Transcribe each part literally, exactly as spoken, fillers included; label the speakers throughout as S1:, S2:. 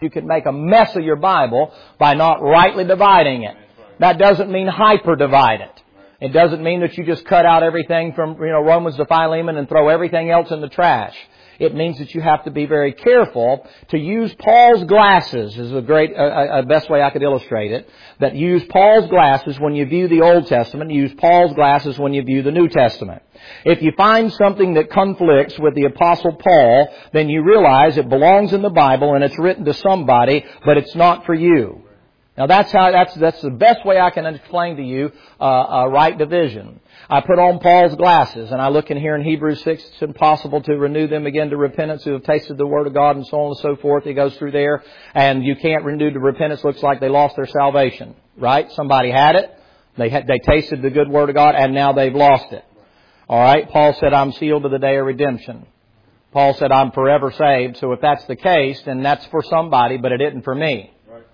S1: you can make a mess of your Bible by not rightly dividing it. That doesn't mean hyper-divide it. It doesn't mean that you just cut out everything from, you know, Romans to Philemon and throw everything else in the trash. It means that you have to be very careful to use Paul's glasses, is a great, a, a best way I could illustrate it. That use Paul's glasses when you view the Old Testament, use Paul's glasses when you view the New Testament. If you find something that conflicts with the Apostle Paul, then you realize it belongs in the Bible and it's written to somebody, but it's not for you. Now that's how, that's, that's the best way I can explain to you, uh, uh, right division. I put on Paul's glasses and I look in here in Hebrews six, it's impossible to renew them again to repentance who have tasted the Word of God and so on and so forth. He goes through there and you can't renew to repentance. Looks like they lost their salvation, right? Somebody had it. They had, they tasted the good Word of God and now they've lost it. Alright, Paul said, I'm sealed to the day of redemption. Paul said, I'm forever saved. So if that's the case, then that's for somebody, but it isn't for me.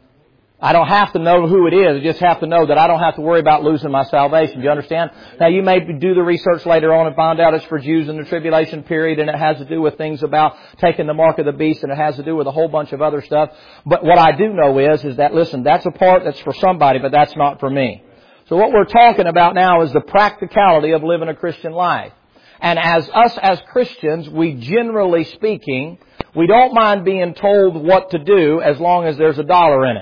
S1: I don't have to know who it is. I just have to know that I don't have to worry about losing my salvation. Do you understand? Now, you may do the research later on and find out it's for Jews in the tribulation period, and it has to do with things about taking the mark of the beast, and it has to do with a whole bunch of other stuff. But what I do know is, is that, listen, that's a part that's for somebody, but that's not for me. So what we're talking about now is the practicality of living a Christian life. And as us as Christians, we generally speaking, we don't mind being told what to do as long as there's a dollar in it.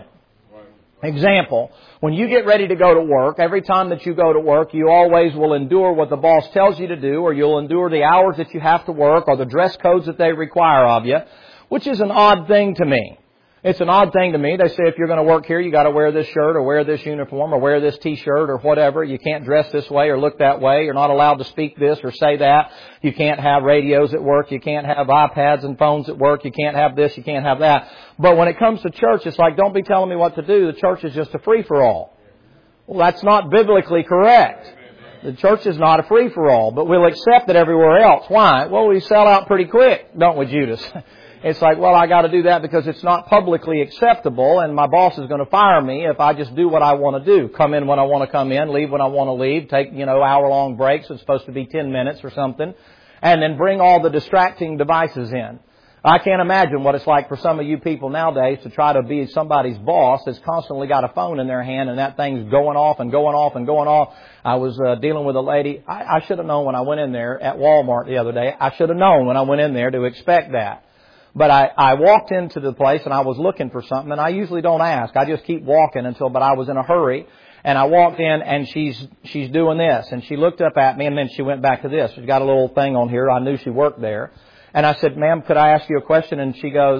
S1: Example, when you get ready to go to work, every time that you go to work, you always will endure what the boss tells you to do, or you'll endure the hours that you have to work, or the dress codes that they require of you, which is an odd thing to me. It's an odd thing to me. They say if you're going to work here, you got to wear this shirt or wear this uniform or wear this t-shirt or whatever. You can't dress this way or look that way. You're not allowed to speak this or say that. You can't have radios at work. You can't have iPads and phones at work. You can't have this. You can't have that. But when it comes to church, it's like, don't be telling me what to do. The church is just a free-for-all. Well, that's not biblically correct. The church is not a free-for-all, but we'll accept it everywhere else. Why? Well, we sell out pretty quick, don't we, Judas? It's like, well, I got to do that because it's not publicly acceptable and my boss is going to fire me if I just do what I want to do. Come in when I want to come in, leave when I want to leave, take, you know, hour-long breaks. It's supposed to be ten minutes or something. And then bring all the distracting devices in. I can't imagine what it's like for some of you people nowadays to try to be somebody's boss that's constantly got a phone in their hand and that thing's going off and going off and going off. I was uh, dealing with a lady. I, I should have known when I went in there at Walmart the other day. I should have known when I went in there to expect that. But I, I walked into the place and I was looking for something, and I usually don't ask. I just keep walking until, but I was in a hurry. And I walked in and she's, she's doing this. And she looked up at me and then she went back to this. She's got a little thing on here. I knew she worked there. And I said, ma'am, could I ask you a question? And she goes,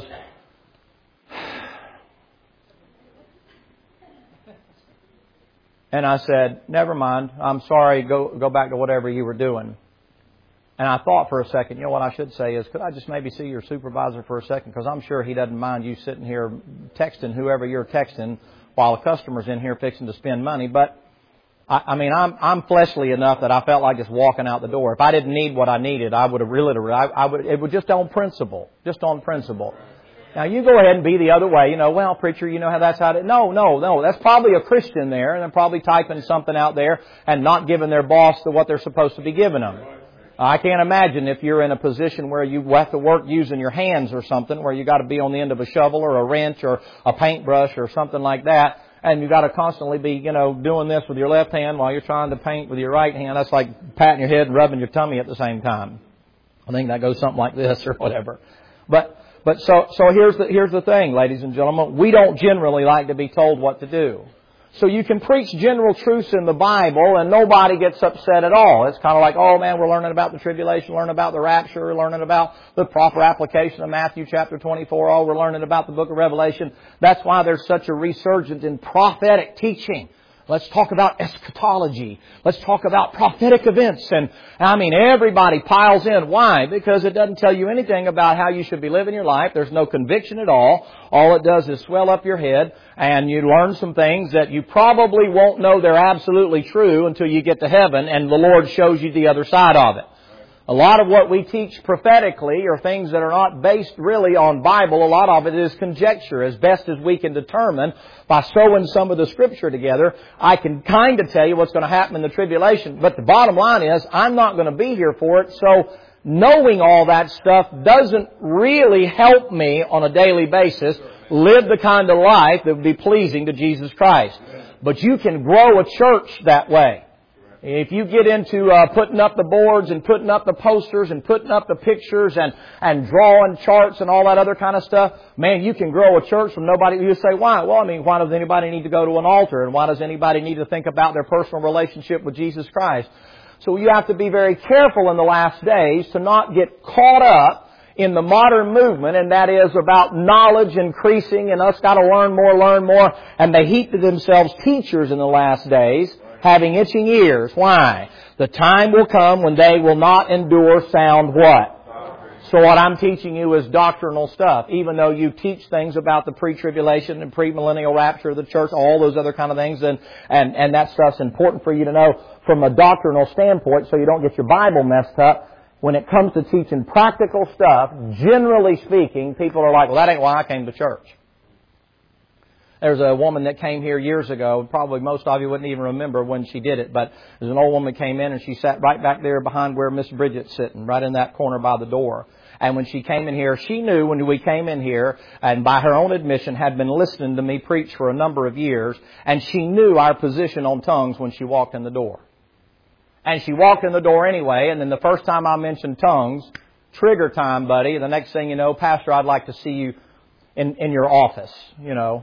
S1: and I said, never mind. I'm sorry. Go, go back to whatever you were doing. And I thought for a second, you know what I should say is, could I just maybe see your supervisor for a second? Because I'm sure he doesn't mind you sitting here texting whoever you're texting while a customer's in here fixing to spend money. But, I, I mean, I'm I'm fleshly enough that I felt like just walking out the door. If I didn't need what I needed, I would have really, I, I would, it was just on principle. Just on principle. Now, you go ahead and be the other way. You know, well, preacher, you know how that's how to... No, no, no. That's probably a Christian there, and they're probably typing something out there and not giving their boss the, what they're supposed to be giving them. I can't imagine if you're in a position where you have to work using your hands or something, where you got to be on the end of a shovel or a wrench or a paintbrush or something like that, and you got to constantly be, you know, doing this with your left hand while you're trying to paint with your right hand. That's like patting your head and rubbing your tummy at the same time. I think that goes something like this or whatever. But but so so here's the here's the thing, ladies and gentlemen. We don't generally like to be told what to do. So you can preach general truths in the Bible and nobody gets upset at all. It's kind of like, oh man, we're learning about the tribulation, learning about the rapture, learning about the proper application of Matthew chapter twenty-four. Oh, we're learning about the book of Revelation. That's why there's such a resurgence in prophetic teaching. Let's talk about eschatology. Let's talk about prophetic events. And I mean, everybody piles in. Why? Because it doesn't tell you anything about how you should be living your life. There's no conviction at all. All it does is swell up your head, and you learn some things that you probably won't know they're absolutely true until you get to heaven and the Lord shows you the other side of it. A lot of what we teach prophetically are things that are not based really on Bible. A lot of it is conjecture. As best as we can determine by sewing some of the Scripture together, I can kind of tell you what's going to happen in the tribulation. But the bottom line is, I'm not going to be here for it. So knowing all that stuff doesn't really help me on a daily basis Live the kind of life that would be pleasing to Jesus Christ. But you can grow a church that way. If you get into uh, putting up the boards and putting up the posters and putting up the pictures and, and drawing charts and all that other kind of stuff, man, you can grow a church from nobody. You say, why? Well, I mean, why does anybody need to go to an altar? And why does anybody need to think about their personal relationship with Jesus Christ? So you have to be very careful in the last days to not get caught up in the modern movement, and that is about knowledge increasing and us got to learn more, learn more. And they heap to themselves teachers in the last days, having itching ears. Why? The time will come when they will not endure sound what? So what I'm teaching you is doctrinal stuff. Even though you teach things about the pre-tribulation and pre-millennial rapture of the church, all those other kind of things, and, and, and that stuff's important for you to know from a doctrinal standpoint so you don't get your Bible messed up. When it comes to teaching practical stuff, generally speaking, people are like, well, that ain't why I came to church. There's a woman that came here years ago. Probably most of you wouldn't even remember when she did it. But there's an old woman that came in and she sat right back there behind where Miss Bridget's sitting, right in that corner by the door. And when she came in here, she knew when we came in here, and by her own admission had been listening to me preach for a number of years, and she knew our position on tongues when she walked in the door. And she walked in the door anyway, and then the first time I mentioned tongues, trigger time, buddy, the next thing you know, Pastor, I'd like to see you in, in your office, you know.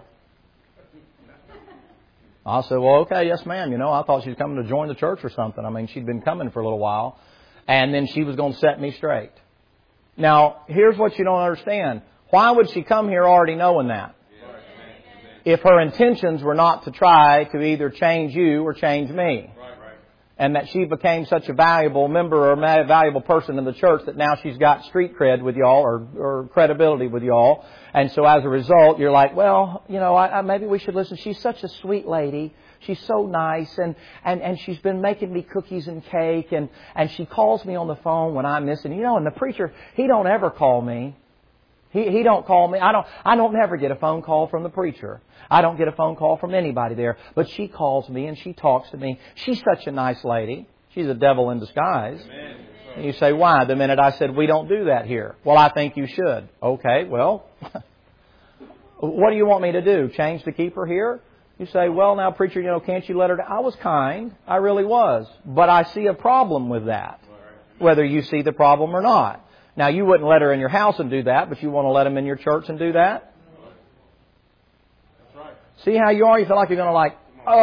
S1: I said, well, okay, yes, ma'am. You know, I thought she was coming to join the church or something. I mean, she'd been coming for a little while. And then she was going to set me straight. Now, here's what you don't understand. Why would she come here already knowing that? If her intentions were not to try to either change you or change me. And that she became such a valuable member or a valuable person in the church that now she's got street cred with y'all or, or credibility with y'all. And so as a result, you're like, well, you know, I, I, maybe we should listen. She's such a sweet lady. She's so nice. And, and, and she's been making me cookies and cake. And, and she calls me on the phone when I'm missing. You know, and the preacher, he don't ever call me. He, he don't call me. I don't, I don't never get a phone call from the preacher. I don't get a phone call from anybody there. But she calls me and she talks to me. She's such a nice lady. She's a devil in disguise. Amen. And you say, why? The minute I said, we don't do that here. Well, I think you should. Okay, well, what do you want me to do? Change the keeper here? You say, well, now, preacher, you know, can't you let her... I was kind. I really was. But I see a problem with that. Whether you see the problem or not. Now, you wouldn't let her in your house and do that, but you want to let them in your church and do that? That's right. See how you are? You feel like you're going to like,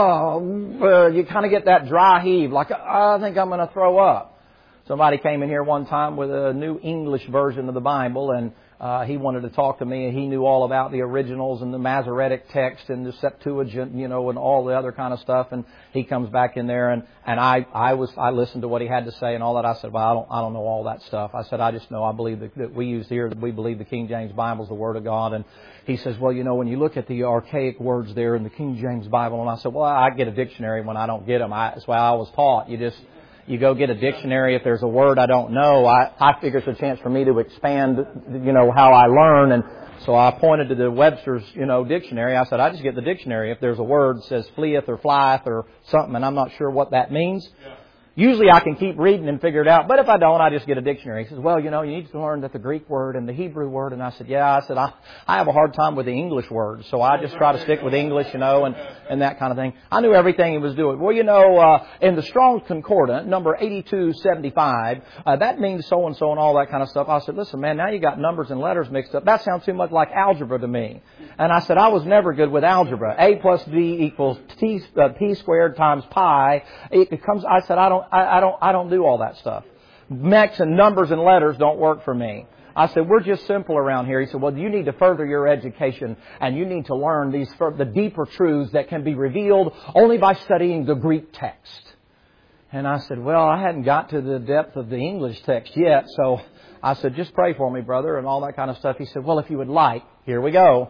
S1: oh, uh, you kind of get that dry heave, like, I think I'm going to throw up. Somebody came in here one time with a new English version of the Bible, and uh, he wanted to talk to me, and he knew all about the originals and the Masoretic text and the Septuagint, you know, and all the other kind of stuff. And he comes back in there, and, and I, I was, I listened to what he had to say and all that. I said, well, I don't, I don't know all that stuff. I said, I just know I believe that, that we use here, that we believe the King James Bible is the Word of God. And he says, well, you know, when you look at the archaic words there in the King James Bible, and I said, well, I get a dictionary when I don't get them. I, that's why I was taught. You just, you go get a dictionary. If there's a word I don't know, I, I figure it's a chance for me to expand, you know, how I learn. And so I pointed to the Webster's, you know, dictionary. I said, I just get the dictionary. If there's a word that says fleeth or flieth or something, and I'm not sure what that means, yeah. Usually I can keep reading and figure it out. But if I don't, I just get a dictionary. He says, well, you know, you need to learn that the Greek word and the Hebrew word. And I said, yeah, I said, I, I have a hard time with the English words. So I just try to stick with English, you know, and, and that kind of thing. I knew everything he was doing. Well, you know, uh, in the Strong's Concordant, number eighty-two seventy-five, uh, that means so-and-so and all that kind of stuff. I said, listen, man, now you got numbers and letters mixed up. That sounds too much like algebra to me. And I said, I was never good with algebra. A plus B equals T, uh, P squared times pi. It, it comes, I said, I don't, I, I don't, I don't do all that stuff. Mix and numbers and letters don't work for me. I said, we're just simple around here. He said, well, you need to further your education and you need to learn these, the deeper truths that can be revealed only by studying the Greek text. And I said, well, I hadn't got to the depth of the English text yet. So I said, just pray for me, brother, and all that kind of stuff. He said, well, if you would like, here we go.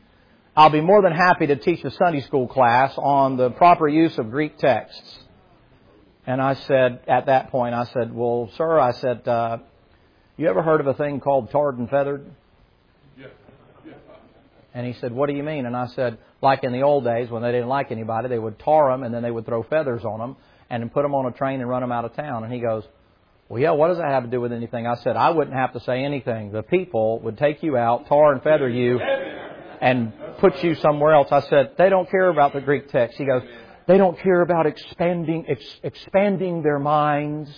S1: I'll be more than happy to teach a Sunday school class on the proper use of Greek texts. And I said, at that point, I said, well, sir, I said, uh, you ever heard of a thing called tarred and feathered? Yeah. Yeah. And he said, what do you mean? And I said, like in the old days when they didn't like anybody, they would tar them and then they would throw feathers on them and then put them on a train and run them out of town. And he goes, well, yeah, what does that have to do with anything? I said, I wouldn't have to say anything. The people would take you out, tar and feather you, and put you somewhere else. I said, they don't care about the Greek text. He goes, they don't care about expanding ex, expanding their minds.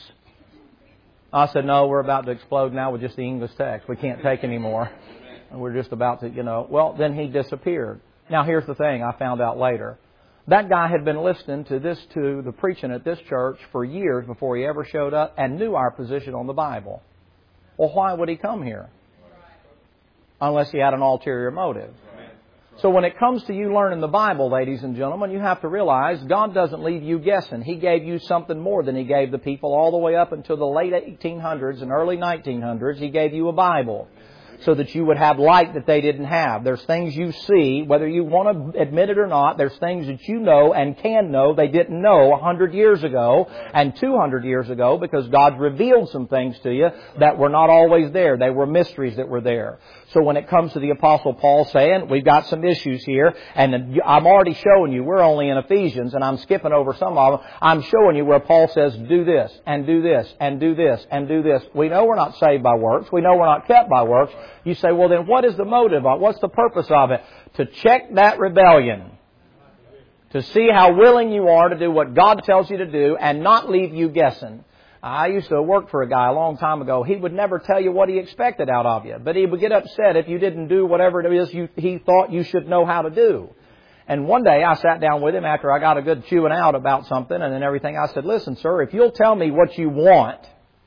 S1: I said, no, we're about to explode now with just the English text. We can't take any more. And we're just about to, you know. Well, then he disappeared. Now, here's the thing I found out later. That guy had been listening to this, to the preaching at this church for years before he ever showed up and knew our position on the Bible. Well, why would he come here? Unless he had an ulterior motive. So when it comes to you learning the Bible, ladies and gentlemen, you have to realize God doesn't leave you guessing. He gave you something more than He gave the people all the way up until the late eighteen hundreds and early nineteen hundreds. He gave you a Bible so that you would have light that they didn't have. There's things you see, whether you want to admit it or not, there's things that you know and can know they didn't know one hundred years ago and two hundred years ago, because God revealed some things to you that were not always there. They were mysteries that were there. So when it comes to the Apostle Paul saying, we've got some issues here, and I'm already showing you, we're only in Ephesians, and I'm skipping over some of them, I'm showing you where Paul says, do this, and do this, and do this, and do this. We know we're not saved by works. We know we're not kept by works. You say, well then what is the motive? What's the purpose of it? To check that rebellion. To see how willing you are to do what God tells you to do and not leave you guessing. I used to work for a guy a long time ago. He would never tell you what he expected out of you. But he would get upset if you didn't do whatever it is you, he thought you should know how to do. And one day I sat down with him after I got a good chewing out about something and then everything. I said, listen, sir, if you'll tell me what you want,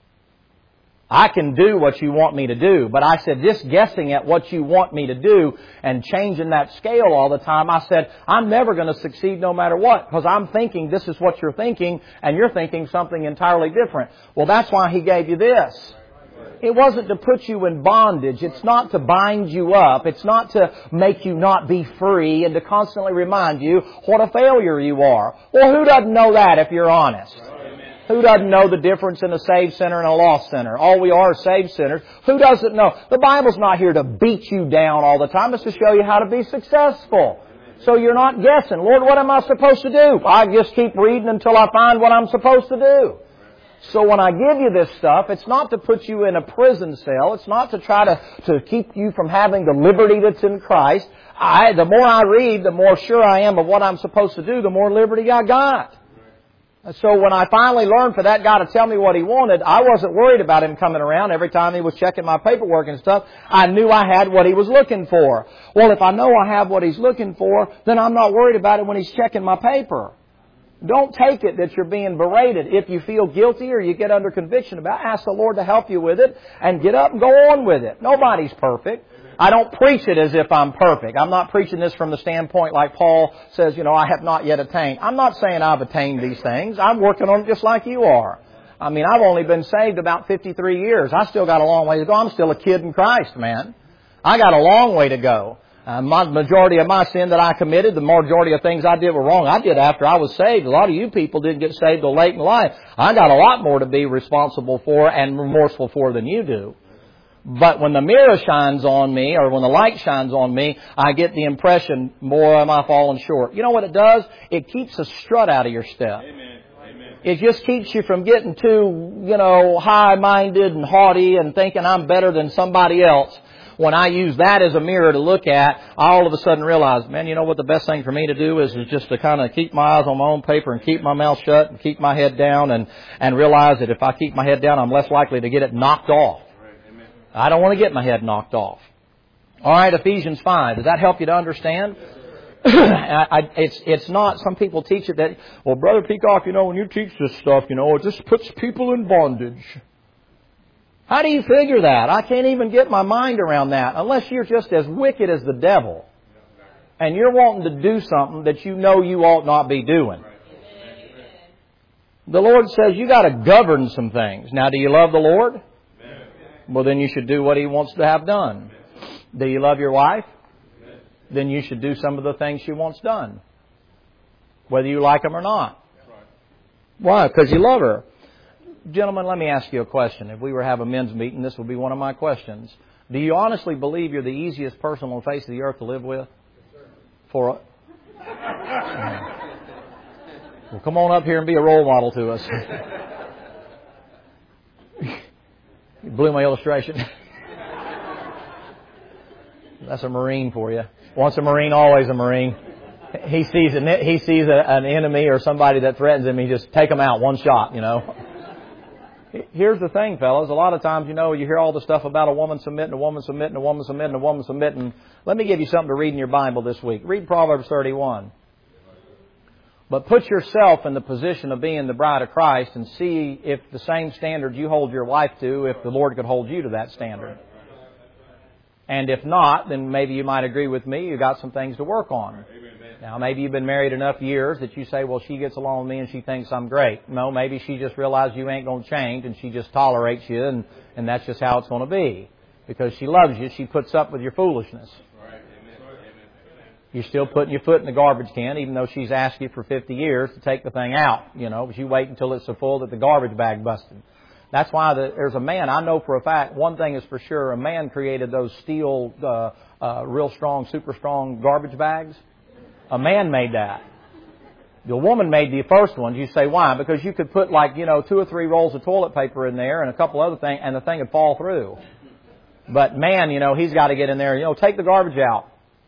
S1: I can do what you want me to do. But I said, just guessing at what you want me to do and changing that scale all the time, I said, I'm never going to succeed no matter what, because I'm thinking this is what you're thinking and you're thinking something entirely different. Well, that's why He gave you this. It wasn't to put you in bondage. It's not to bind you up. It's not to make you not be free and to constantly remind you what a failure you are. Well, who doesn't know that if you're honest? Who doesn't know the difference in a saved sinner and a lost sinner? All we are is saved sinners. Who doesn't know? The Bible's not here to beat you down all the time. It's to show you how to be successful. So you're not guessing, Lord, what am I supposed to do? I just keep reading until I find what I'm supposed to do. So when I give you this stuff, it's not to put you in a prison cell. It's not to try to, to keep you from having the liberty that's in Christ. I, the more I read, the more sure I am of what I'm supposed to do, the more liberty I got. So when I finally learned for that guy to tell me what he wanted, I wasn't worried about him coming around every time he was checking my paperwork and stuff. I knew I had what he was looking for. Well, if I know I have what he's looking for, then I'm not worried about it when he's checking my paper. Don't take it that you're being berated. If you feel guilty or you get under conviction about it, ask the Lord to help you with it and get up and go on with it. Nobody's perfect. I don't preach it as if I'm perfect. I'm not preaching this from the standpoint like Paul says, you know, I have not yet attained. I'm not saying I've attained these things. I'm working on it just like you are. I mean, I've only been saved about fifty-three years. I still got a long way to go. I'm still a kid in Christ, man. I got a long way to go. Uh, my majority of my sin that I committed, the majority of things I did were wrong. I did after I was saved. A lot of you people didn't get saved till late in life. I got a lot more to be responsible for and remorseful for than you do. But when the mirror shines on me, or when the light shines on me, I get the impression, boy, am I falling short. You know what it does? It keeps the strut out of your step. Amen. Amen. It just keeps you from getting too, you know, high-minded and haughty and thinking I'm better than somebody else. When I use that as a mirror to look at, I all of a sudden realize, man, you know what the best thing for me to do is, is just to kind of keep my eyes on my own paper and keep my mouth shut and keep my head down and, and realize that if I keep my head down, I'm less likely to get it knocked off. I don't want to get my head knocked off. All right, Ephesians five. Does that help you to understand? I, I, it's it's not. Some people teach it that, well, Brother Peacock, you know, when you teach this stuff, you know, it just puts people in bondage. How do you figure that? I can't even get my mind around that unless you're just as wicked as the devil and you're wanting to do something that you know you ought not be doing. The Lord says you got to govern some things. Now, do you love the Lord? Well, then you should do what He wants to have done. Do you love your wife? Then you should do some of the things she wants done, whether you like them or not. Why? Because you love her. Gentlemen, let me ask you a question. If we were to have a men's meeting, this would be one of my questions. Do you honestly believe you're the easiest person on the face of the earth to live with? For a... Well, come on up here and be a role model to us. You blew my illustration. That's a Marine for you. Once a Marine, always a Marine. He sees an, he sees a, an enemy or somebody that threatens him, he just take them out, one shot, you know. Here's the thing, fellas. A lot of times, you know, you hear all the stuff about a woman submitting, a woman submitting, a woman submitting, a woman submitting. Let me give you something to read in your Bible this week. Read Proverbs thirty-one. But put yourself in the position of being the bride of Christ and see if the same standard you hold your wife to, if the Lord could hold you to that standard. And if not, then maybe you might agree with me, you've got some things to work on. Now, maybe you've been married enough years that you say, well, she gets along with me and she thinks I'm great. No, maybe she just realized you ain't going to change and she just tolerates you and, and that's just how it's going to be. Because she loves you, she puts up with your foolishness. You're still putting your foot in the garbage can, even though she's asked you for fifty years to take the thing out, you know, but you wait until it's so full that the garbage bag busted. That's why the, there's a man, I know for a fact, one thing is for sure, a man created those steel, uh, uh, real strong, super strong garbage bags. A man made that. The woman made the first ones. You say, why? Because you could put like, you know, two or three rolls of toilet paper in there and a couple other things, and the thing would fall through. But man, you know, he's got to get in there, you know, take the garbage out.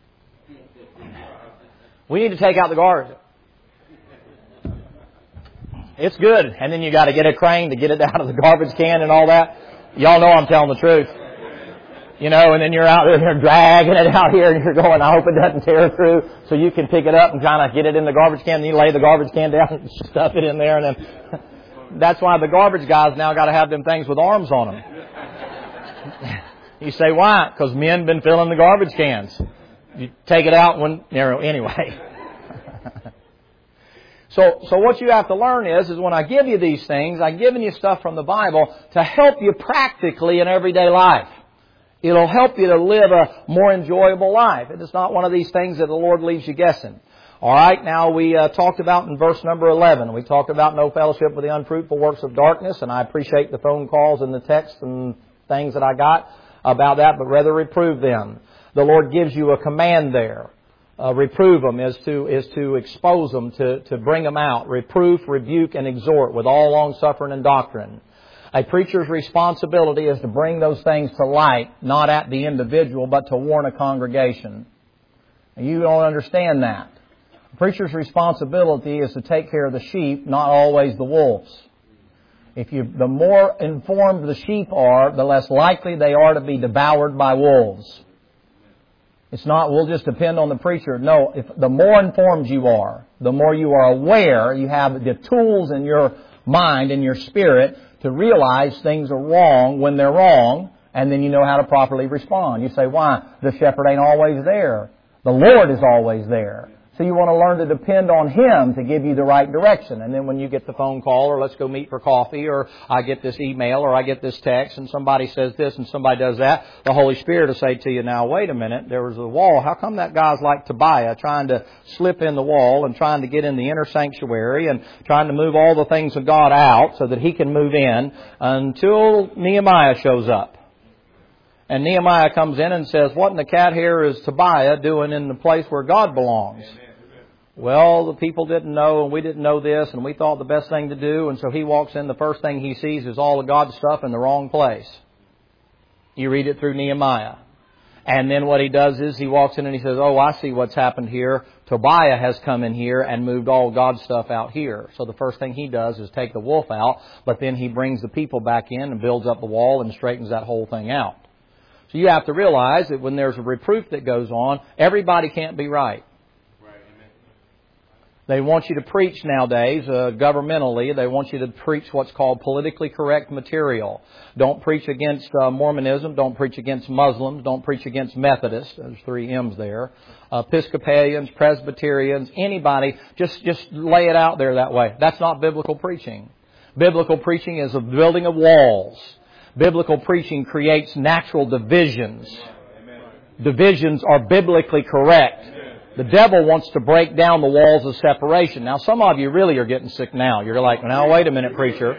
S1: We need to take out the garbage. It's good. And then you got to get a crane to get it out of the garbage can and all that. Y'all know I'm telling the truth. You know, and then you're out there dragging it out here and you're going, I hope it doesn't tear through. So you can pick it up and kind of get it in the garbage can and you lay the garbage can down and stuff it in there. And then that's why the garbage guys now got to have them things with arms on them. You say, why? Because men been filling the garbage cans. You take it out when, anyway. So, so what you have to learn is, is when I give you these things, I'm giving you stuff from the Bible to help you practically in everyday life. It'll help you to live a more enjoyable life. It is not one of these things that the Lord leaves you guessing. All right, now we uh, talked about in verse number eleven, we talked about no fellowship with the unfruitful works of darkness, and I appreciate the phone calls and the texts and things that I got about that, but rather reprove them. The Lord gives you a command there. Uh, reprove them is to is to expose them, to, to bring them out. Reproof, rebuke, and exhort with all long-suffering and doctrine. A preacher's responsibility is to bring those things to light, not at the individual, but to warn a congregation. And you don't understand that. A preacher's responsibility is to take care of the sheep, not always the wolves. If you, the more informed the sheep are, the less likely they are to be devoured by wolves. It's not, we'll just depend on the preacher. No, if the more informed you are, the more you are aware, you have the tools in your mind and your spirit to realize things are wrong when they're wrong, and then you know how to properly respond. You say, why? The shepherd ain't always there. The Lord is always there. So you want to learn to depend on Him to give you the right direction. And then when you get the phone call, or let's go meet for coffee, or I get this email, or I get this text, and somebody says this and somebody does that, the Holy Spirit will say to you, now wait a minute, there was a wall. How come that guy's like Tobiah, trying to slip in the wall and trying to get in the inner sanctuary and trying to move all the things of God out so that he can move in until Nehemiah shows up? And Nehemiah comes in and says, what in the cat hair is Tobiah doing in the place where God belongs? Well, the people didn't know, and we didn't know this, and we thought the best thing to do, and so he walks in, the first thing he sees is all of God's stuff in the wrong place. You read it through Nehemiah. And then what he does is he walks in and he says, oh, I see what's happened here. Tobiah has come in here and moved all God's stuff out here. So the first thing he does is take the wolf out, but then he brings the people back in and builds up the wall and straightens that whole thing out. So you have to realize that when there's a reproof that goes on, everybody can't be right. They want you to preach nowadays, uh, governmentally, they want you to preach what's called politically correct material. Don't preach against uh, Mormonism, don't preach against Muslims, don't preach against Methodists, there's three M's there, uh, Episcopalians, Presbyterians, anybody, just, just lay it out there that way. That's not biblical preaching. Biblical preaching is a building of walls. Biblical preaching creates natural divisions. Divisions are biblically correct. The devil wants to break down the walls of separation. Now, some of you really are getting sick now. You're like, now, wait a minute, preacher.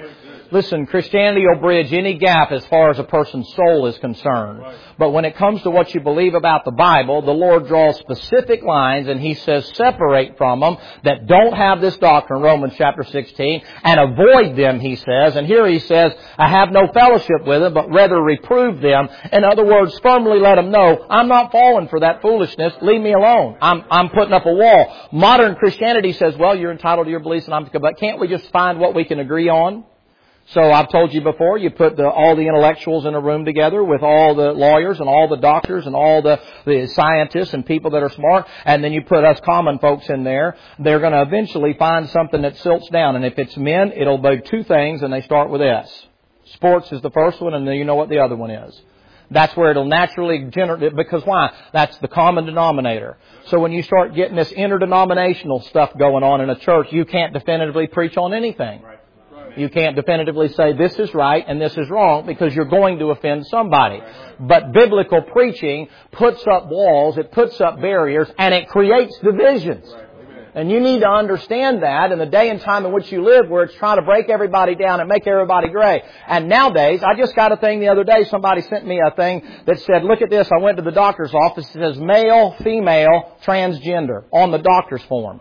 S1: Listen, Christianity will bridge any gap as far as a person's soul is concerned. But when it comes to what you believe about the Bible, the Lord draws specific lines and He says separate from them that don't have this doctrine, Romans chapter sixteen, and avoid them, He says. And here He says, I have no fellowship with them, but rather reprove them. In other words, firmly let them know, I'm not falling for that foolishness. Leave me alone. I'm, I'm putting up a wall. Modern Christianity says, well, you're entitled to your beliefs and I'm, but can't we just find what we can agree on? So I've told you before, you put the, all the intellectuals in a room together with all the lawyers and all the doctors and all the, the scientists and people that are smart, and then you put us common folks in there. They're going to eventually find something that silts down. And if it's men, it'll be two things, and they start with S. Sports is the first one, and then you know what the other one is. That's where it'll naturally generate, because why? That's the common denominator. So when you start getting this interdenominational stuff going on in a church, you can't definitively preach on anything. You can't definitively say this is right and this is wrong because you're going to offend somebody. But biblical preaching puts up walls, it puts up barriers, and it creates divisions. And you need to understand that in the day and time in which you live, where it's trying to break everybody down and make everybody gray. And nowadays, I just got a thing the other day, somebody sent me a thing that said, look at this, I went to the doctor's office, it says male, female, transgender on the doctor's form.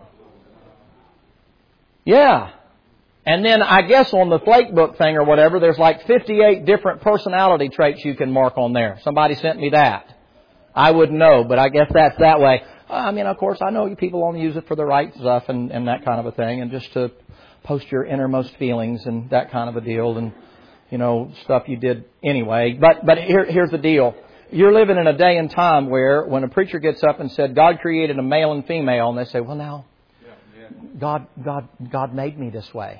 S1: Yeah. And then I guess on the flake book thing or whatever, there's like fifty-eight different personality traits you can mark on there. Somebody sent me that. I wouldn't know, but I guess that's that way. I mean, of course, I know you people only use it for the right stuff and, and that kind of a thing, and just to post your innermost feelings and that kind of a deal, and, you know, stuff you did anyway. But but here, here's the deal. You're living in a day and time where when a preacher gets up and said, God created a male and female, and they say, well, now, God, God, God made me this way.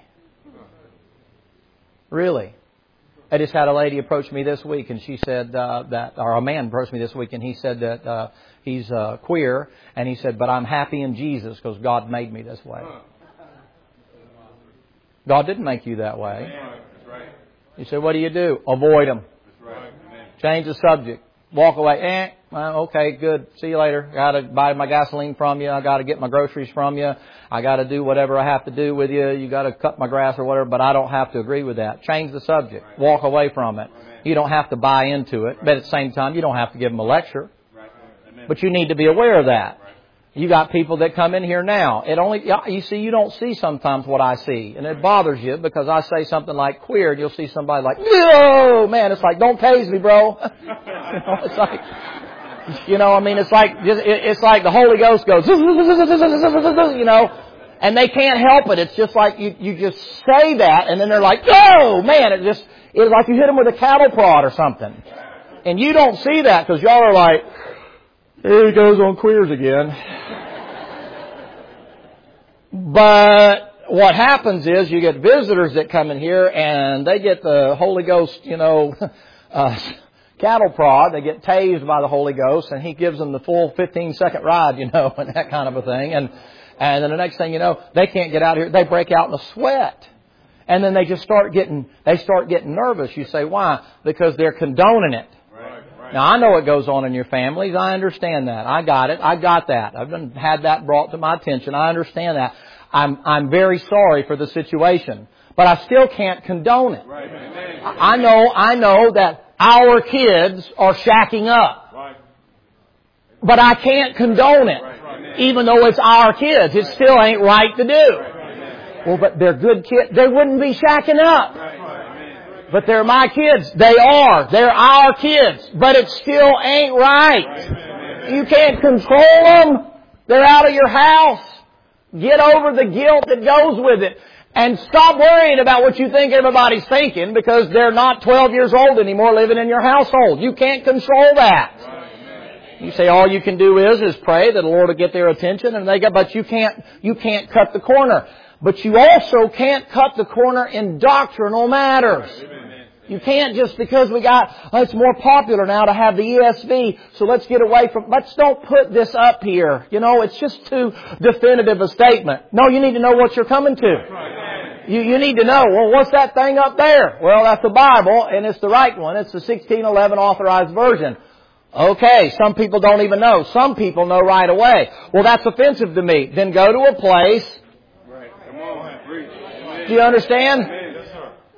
S1: Really? I just had a lady approach me this week, and she said uh, that, or a man approached me this week, and he said that uh, he's uh, queer, and he said, but I'm happy in Jesus because God made me this way. God didn't make you that way. He said, what do you do? Avoid him. Change the subject. Walk away. Eh, well, okay, good. See you later. Got to buy my gasoline from you. I got to get my groceries from you. I got to do whatever I have to do with you. You got to cut my grass or whatever, but I don't have to agree with that. Change the subject. Walk away from it. You don't have to buy into it, but at the same time, you don't have to give them a lecture. But you need to be aware of that. You got people that come in here now. It only, you see, you don't see sometimes what I see. And it bothers you because I say something like queer and you'll see somebody like, no, man, it's like, don't tase me, bro. you know, it's like, you know, I mean, it's like, it's like the Holy Ghost goes, you know, and they can't help it. It's just like you, you just say that and then they're like, oh, man, it just, it's like you hit them with a cattle prod or something. And you don't see that because y'all are like, here he goes on queers again. But what happens is you get visitors that come in here and they get the Holy Ghost, you know, uh, cattle prod. They get tased by the Holy Ghost and He gives them the full fifteen second ride, you know, and that kind of a thing. And, and then the next thing you know, they can't get out of here. They break out in a sweat. And then they just start getting, they start getting nervous. You say, why? Because they're condoning it. Now, I know what goes on in your families. I understand that. I got it. I got that. I've been, had that brought to my attention. I understand that. I'm, I'm very sorry for the situation. But I still can't condone it. Right. I know, I know that our kids are shacking up. Right. But I can't condone it. Right. Even though it's our kids. It still ain't right to do. Right. Well, but they're good kids. They wouldn't be shacking up. Right. But they're my kids. They are. They're our kids. But it still ain't right. You can't control them. They're out of your house. Get over the guilt that goes with it. And stop worrying about what you think everybody's thinking because they're not twelve years old anymore living in your household. You can't control that. You say all you can do is, is pray that the Lord will get their attention and they get, but you can't, you can't cut the corner. But you also can't cut the corner in doctrinal matters. You can't just because we got, oh, it's more popular now to have the E S V, so let's get away from, let's don't put this up here. You know, it's just too definitive a statement. No, you need to know what you're coming to. You, you need to know, well, what's that thing up there? Well, that's the Bible, and it's the right one. It's the sixteen eleven Authorized Version. Okay, some people don't even know. Some people know right away. Well, that's offensive to me. Then go to a place. Do you understand?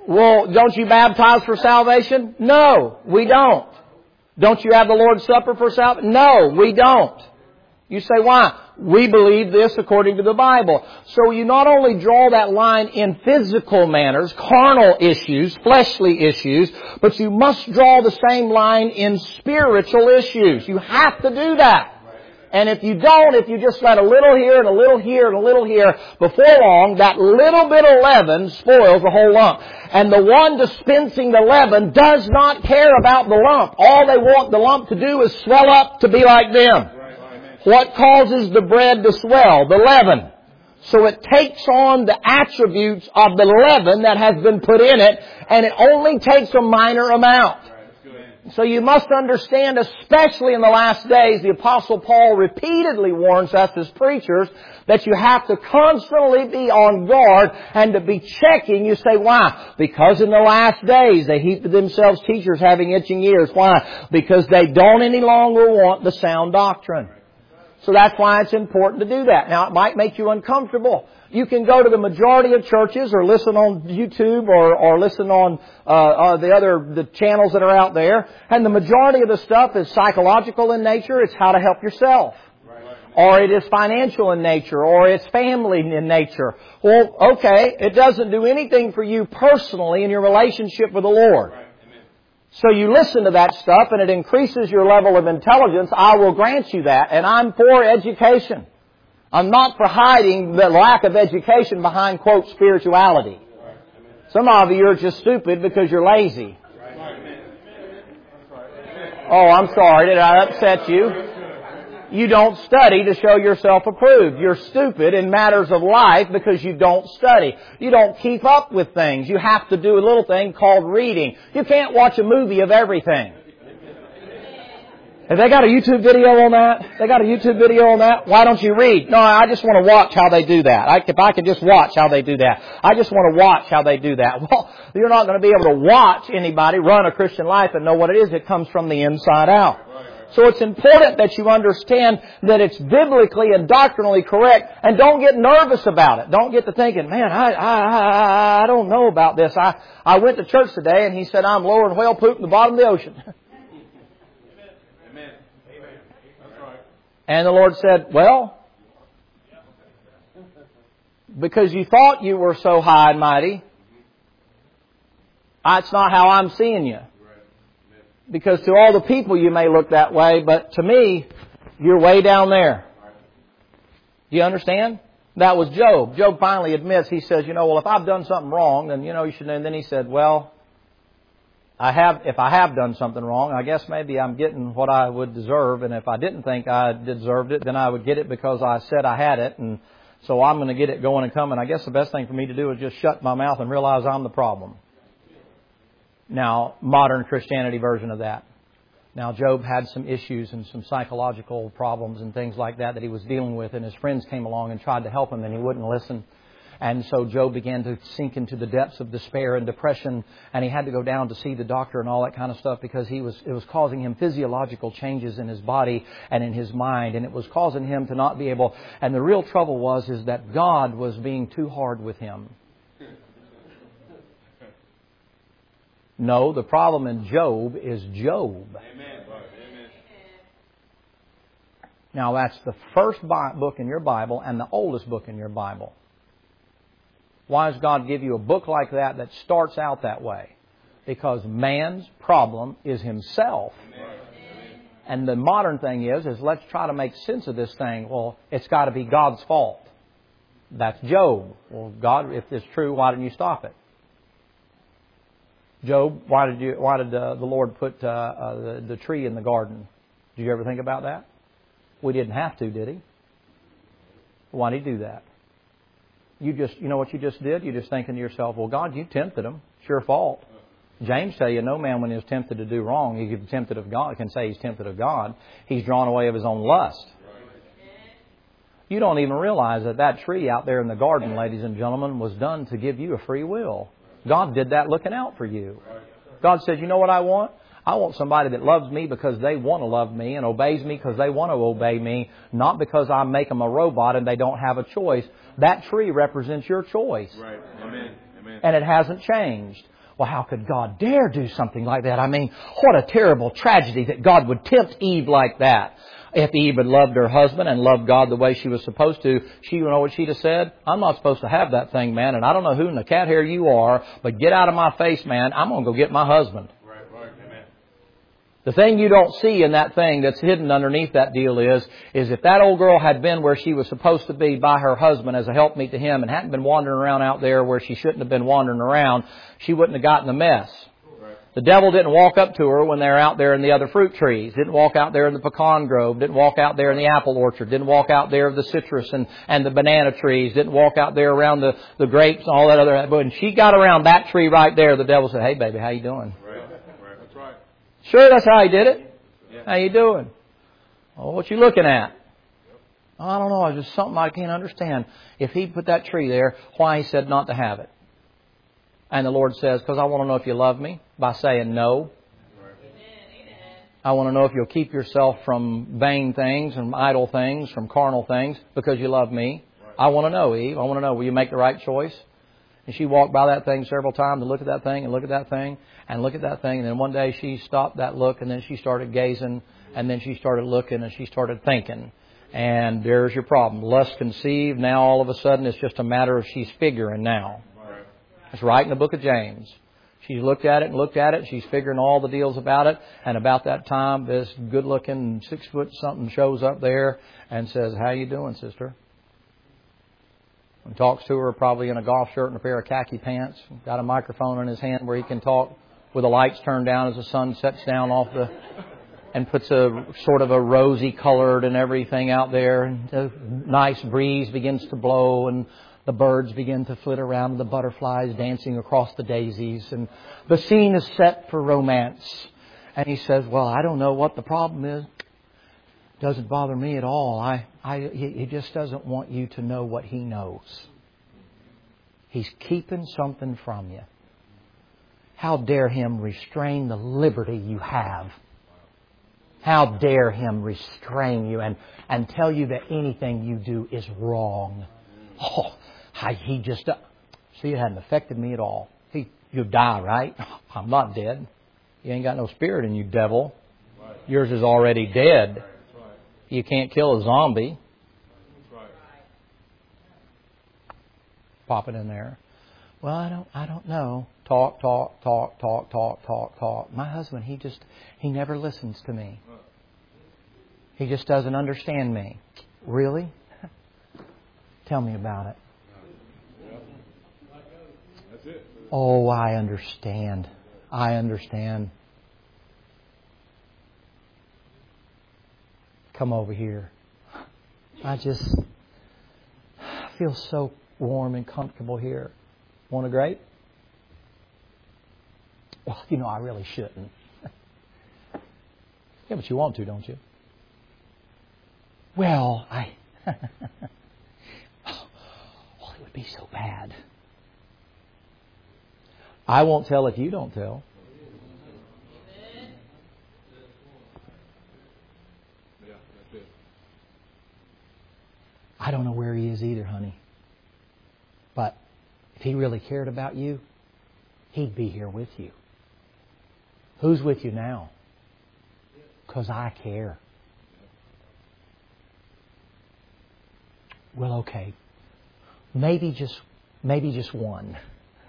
S1: Well, don't you baptize for salvation? No, we don't. Don't you have the Lord's Supper for salvation? No, we don't. You say, why? We believe this according to the Bible. So you not only draw that line in physical manners, carnal issues, fleshly issues, but you must draw the same line in spiritual issues. You have to do that. And if you don't, if you just let a little here and a little here and a little here, before long, that little bit of leaven spoils the whole lump. And the one dispensing the leaven does not care about the lump. All they want the lump to do is swell up to be like them. What causes the bread to swell? The leaven. So it takes on the attributes of the leaven that has been put in it, and it only takes a minor amount. So you must understand, especially in the last days, the Apostle Paul repeatedly warns us as preachers that you have to constantly be on guard and to be checking. You say, why? Because in the last days they heap to themselves teachers having itching ears. Why? Because they don't any longer want the sound doctrine. So that's why it's important to do that. Now, it might make you uncomfortable. You can go to the majority of churches or listen on YouTube or, or listen on uh, uh, the other the channels that are out there. And the majority of the stuff is psychological in nature. It's how to help yourself. Or it is financial in nature. Or it's family in nature. Well, okay, it doesn't do anything for you personally in your relationship with the Lord. So you listen to that stuff and it increases your level of intelligence. I will grant you that. And I'm for education. I'm not for hiding the lack of education behind, quote, spirituality. Some of you are just stupid because you're lazy. Oh, I'm sorry. Did I upset you? You don't study to show yourself approved. You're stupid in matters of life because you don't study. You don't keep up with things. You have to do a little thing called reading. You can't watch a movie of everything. Have they got a YouTube video on that? They got a YouTube video on that? Why don't you read? No, I just want to watch how they do that. I, if I could just watch how they do that. I just want to watch how they do that. Well, you're not going to be able to watch anybody run a Christian life and know what it is. It comes from the inside out. So it's important that you understand that it's biblically and doctrinally correct, and don't get nervous about it. Don't get to thinking, man, I I I, I don't know about this. I, I went to church today and he said I'm lower than whale poop in the bottom of the ocean. Amen. That's right. And the Lord said, well, because you thought you were so high and mighty, that's not how I'm seeing you. Because to all the people you may look that way, but to me, you're way down there. Do you understand? That was Job. Job finally admits, he says, you know, well, if I've done something wrong, then, you know, you should, and then he said, well, I have, if I have done something wrong, I guess maybe I'm getting what I would deserve, and if I didn't think I deserved it, then I would get it because I said I had it, and so I'm going to get it going and coming. I guess the best thing for me to do is just shut my mouth and realize I'm the problem. Now, modern Christianity version of that. Now, Job had some issues and some psychological problems and things like that that he was dealing with, and his friends came along and tried to help him, and he wouldn't listen. And so Job began to sink into the depths of despair and depression, and he had to go down to see the doctor and all that kind of stuff because he was it was causing him physiological changes in his body and in his mind, and it was causing him to not be able. And the real trouble was is that God was being too hard with him. No, the problem in Job is Job. Amen. Now, that's the first book in your Bible and the oldest book in your Bible. Why does God give you a book like that that starts out that way? Because man's problem is himself. Amen. And the modern thing is, is let's try to make sense of this thing. Well, it's got to be God's fault. That's Job. Well, God, if it's true, why didn't you stop it? Job, why did you? Why did uh, the Lord put uh, uh, the, the tree in the garden? Did you ever think about that? We didn't have to, did He? Why did He do that? You just, you know what you just did? You're just thinking to yourself, well, God, you tempted him. It's your fault. James tell you, no man when he's tempted to do wrong, he can tempted of God, can say he's tempted of God. He's drawn away of his own lust. You don't even realize that that tree out there in the garden, ladies and gentlemen, was done to give you a free will. God did that looking out for you. God said, you know what I want? I want somebody that loves me because they want to love me and obeys me because they want to obey me, not because I make them a robot and they don't have a choice. That tree represents your choice. Right. Amen. Amen. And it hasn't changed. well, how could God dare do something like that? I mean, what a terrible tragedy that God would tempt Eve like that. If Eve had loved her husband and loved God the way she was supposed to, she, you know what she'd have said? I'm not supposed to have that thing, man, and I don't know who in the cat hair you are, but get out of my face, man. I'm going to go get my husband.
S2: Right, right, amen.
S1: The thing you don't see in that thing that's hidden underneath that deal is, is if that old girl had been where she was supposed to be by her husband as a helpmeet to him and hadn't been wandering around out there where she shouldn't have been wandering around, she wouldn't have gotten the mess. The devil didn't walk up to her when they were out there in the other fruit trees. Didn't walk out there in the pecan grove. Didn't walk out there in the apple orchard. Didn't walk out there of the citrus and, and the banana trees. Didn't walk out there around the, the grapes and all that other. But when she got around that tree right there, the devil said, hey, baby, how you doing?
S2: Right, right, that's right.
S1: Sure, that's how he did it.
S2: Yeah.
S1: How you doing? Oh, what you looking at? Oh, I don't know. It's just something I can't understand. If he put that tree there, why he said not to have it? And the Lord says, because I want to know if you love me by saying no. I want to know if you'll keep yourself from vain things and idle things, from carnal things, because you love me. I want to know, Eve. I want to know, will you make the right choice? And she walked by that thing several times and looked at that thing and looked at that thing and looked at that thing. And then one day she stopped that look and then she started gazing and then she started looking and she started thinking. And there's your problem. Lust conceived. Now all of a sudden it's just a matter of she's figuring now. It's right in the book of James. She looked at it and looked at it. She's figuring all the deals about it. And about that time, this good-looking six-foot something shows up there and says, how you doing, sister? And talks to her probably in a golf shirt and a pair of khaki pants. Got a microphone in his hand where he can talk with the lights turned down as the sun sets down off the... and puts a sort of a rosy colored and everything out there. And a nice breeze begins to blow and... the birds begin to flit around and the butterflies dancing across the daisies. And the scene is set for romance. And he says, well, I don't know what the problem is. It doesn't bother me at all. I, I, he just doesn't want you to know what he knows. He's keeping something from you. How dare him restrain the liberty you have? How dare him restrain you and, and tell you that anything you do is wrong? Oh, I, he just, uh, see, it hadn't affected me at all. He, you die, right? I'm not dead. You ain't got no spirit in you, devil.
S2: Right.
S1: Yours is already dead.
S2: Right. That's right.
S1: You can't kill a zombie.
S2: That's right.
S1: Pop it in there. Well, I don't, I don't know. Talk, talk, talk, talk, talk, talk, talk. My husband, he just, he never listens to me. He just doesn't understand me. Really? Tell me about it. Oh, I understand. I understand. Come over here. I just feel so warm and comfortable here. Want a grape? Well, you know, I really shouldn't. Yeah, but you want to, don't you? Well, I... oh, it would be so bad. I won't tell if you don't tell. I don't know where he is either, honey. But if he really cared about you, he'd be here with you. Who's with you now? Because I care. Well, okay. Maybe just, maybe just one.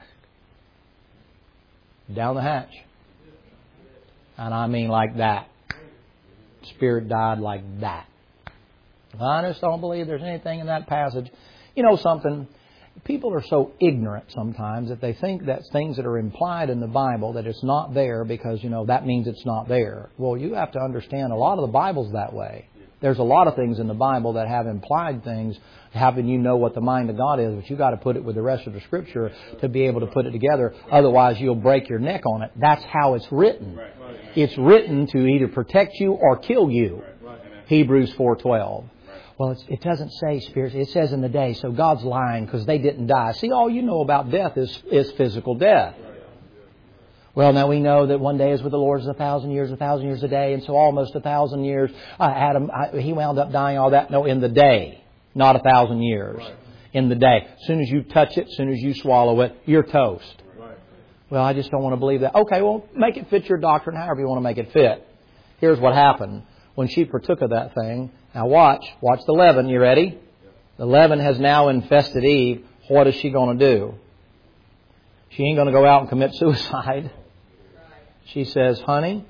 S1: Down the hatch. And I mean like that. Spirit died like that. I just don't believe there's anything in that passage. You know something? People are so ignorant sometimes that they think that things that are implied in the Bible, that it's not there because, you know, that means it's not there. Well, you have to understand a lot of the Bible's that way. There's a lot of things in the Bible that have implied things, having you know what the mind of God is, but you got to put it with the rest of the Scripture to be able to put it together. Otherwise, you'll break your neck on it. That's how it's written. It's written to either protect you or kill you. Hebrews four twelve. Well, it's, it doesn't say spiritual. It says in the day. So God's lying because they didn't die. See, all you know about death is, is physical death. Well, now we know that one day is with the Lord is a thousand years, a thousand years a day. And so almost a thousand years. Uh, Adam, I, he wound up dying all that. No, in the day. Not a thousand years. Right. In the day. As soon as you touch it, as soon as you swallow it, you're toast.
S2: Right.
S1: Well, I just don't want to believe that. Okay, well, make it fit your doctrine however you want to make it fit. Here's what happened. When she partook of that thing, now watch, watch the leaven. You ready? The leaven has now infested Eve. What is she going to do? She ain't going to go out and commit suicide. She says, honey,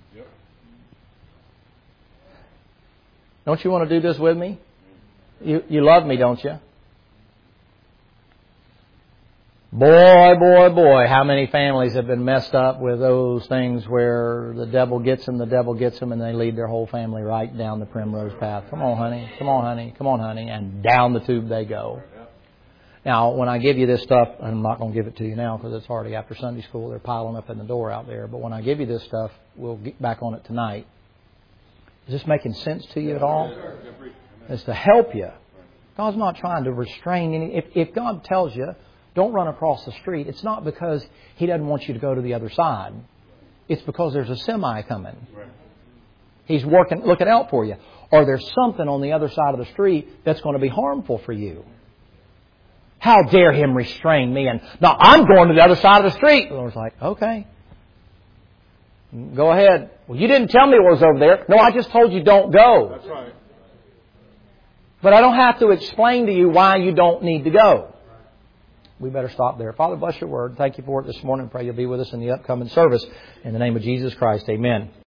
S1: don't you want to do this with me? You, you love me, don't you? Boy, boy, boy, how many families have been messed up with those things where the devil gets them, the devil gets them, and they lead their whole family right down the primrose path. Come on, honey. Come on, honey. Come on, honey. And down the tube they go. Now, when I give you this stuff, and I'm not going to give it to you now because it's already after Sunday school. They're piling up in the door out there. But when I give you this stuff, we'll get back on it tonight. Is this making sense to you at all? It's to help you. God's not trying to restrain any. If, if God tells you, don't run across the street, it's not because He doesn't want you to go to the other side. It's because there's a semi coming. He's working, looking out for you. Or there's something on the other side of the street that's going to be harmful for you. How dare him restrain me? And no, I'm going to the other side of the street. The Lord's like, okay. Go ahead. Well, you didn't tell me what was over there. No, I just told you don't go.
S2: That's right.
S1: But I don't have to explain to you why you don't need to go. We better stop there. Father, bless your word. Thank you for it this morning. Pray you'll be with us in the upcoming service. In the name of Jesus Christ, amen.